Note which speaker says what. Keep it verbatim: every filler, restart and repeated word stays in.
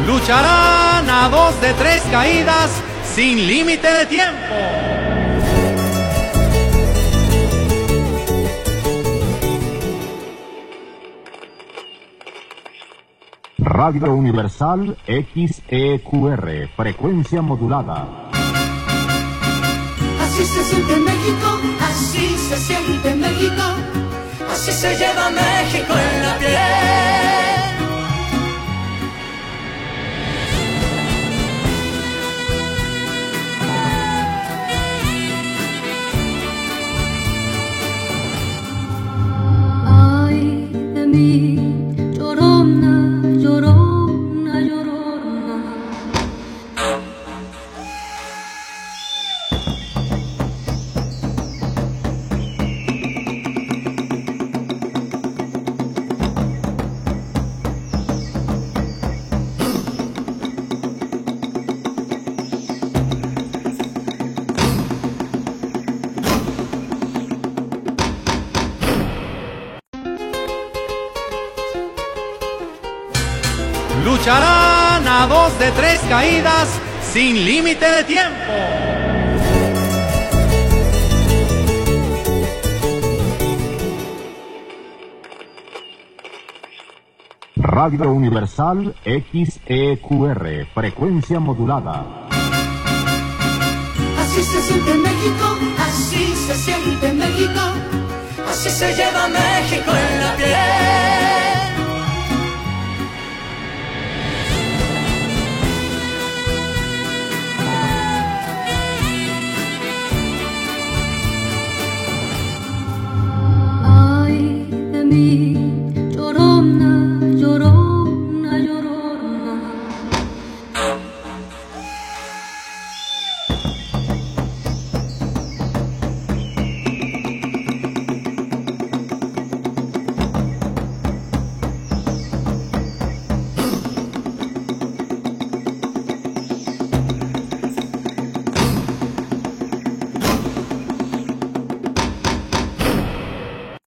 Speaker 1: Lucharán a dos de tres caídas sin límite de tiempo.
Speaker 2: Radio Universal X E Q R, frecuencia modulada.
Speaker 3: Así se siente México, así se siente México, así se lleva México en la piel.
Speaker 4: Ay de mí, llorona, llorona, llorona.
Speaker 1: Lucharán a dos de tres caídas sin límite de tiempo.
Speaker 2: Radio Universal X E Q R, frecuencia modulada.
Speaker 3: Así se siente México, así se siente México, así se lleva México en la piel.
Speaker 4: Ay de mí, llorona,